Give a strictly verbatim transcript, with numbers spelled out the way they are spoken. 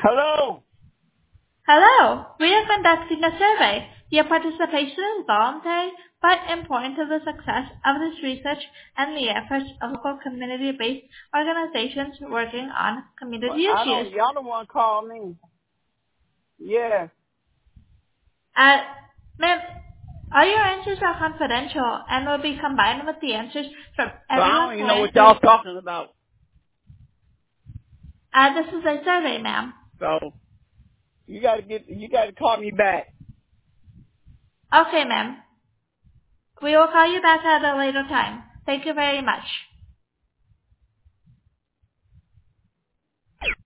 Hello. Hello. We are conducting a survey. Your participation is voluntary but important to the success of this research and the efforts of local community-based organizations working on Well, community I issues. don't. Y'all don't want to call me. Yeah. Uh, ma'am, all your answers are confidential and will be combined with the answers from But I everyone don't who even know what answered. y'all talking about. Uh, this is a survey, ma'am. So you got to get. You got to call me back. Okay, ma'am. We will call you back at a later time. Thank you very much.